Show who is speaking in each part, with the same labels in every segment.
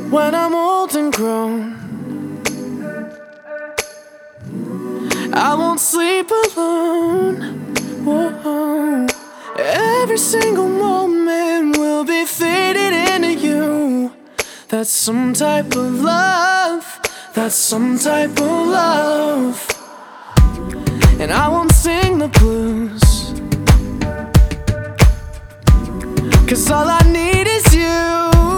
Speaker 1: When I'm old and grown, I won't sleep alone. Whoa. Every single moment will be faded into you. That's some type of love. That's some type of love. And I won't sing the blues, 'cause all I need is you.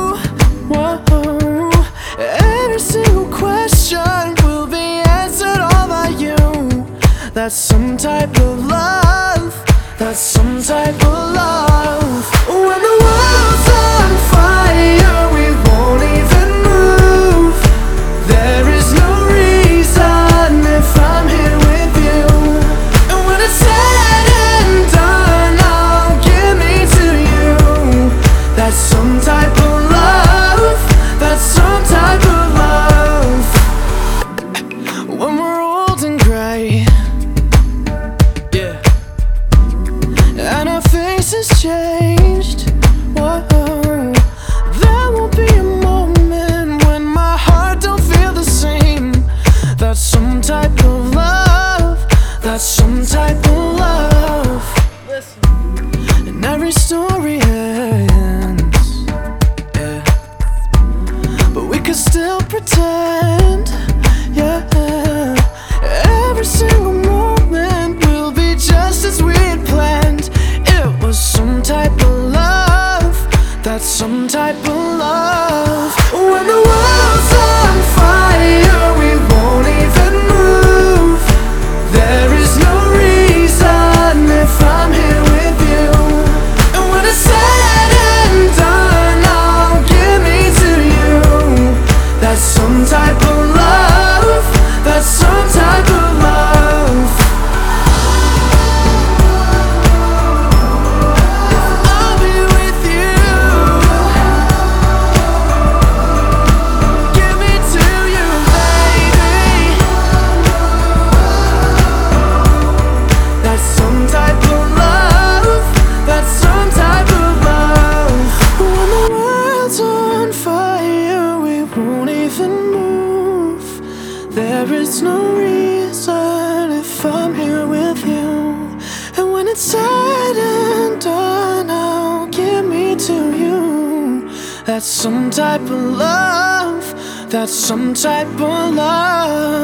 Speaker 1: Whoa. Every single question will be answered all by you. That's some type of love. That's some type of love. When the world's on fire, we won't even move. There is no reason if I'm here with you. And when it's said and done, I'll give me to you. That's some type of love. That's some type of love. When we're old and gray, yeah, and our faces changed, whoa, there won't be a moment when my heart don't feel the same. That's some type of love. That's some type of love. Listen. And every story ends, yeah, but we could still pretend, yeah. Every single moment will be just as we had planned. It was some type of love. That's some type of love. When the world's on fire, we won't even move. There is no reason if I'm here with you. And when it's said and done, I'll give me to you. That's some type of love. That's some type of love. I'll be with you. Give me to you, baby. That's some type of love. That's some type of love. When the world's on fire, we won't even move. There is no reason if I'm here with you. And when it's said and done, I'll give me to you. That's some type of love. That's some type of love.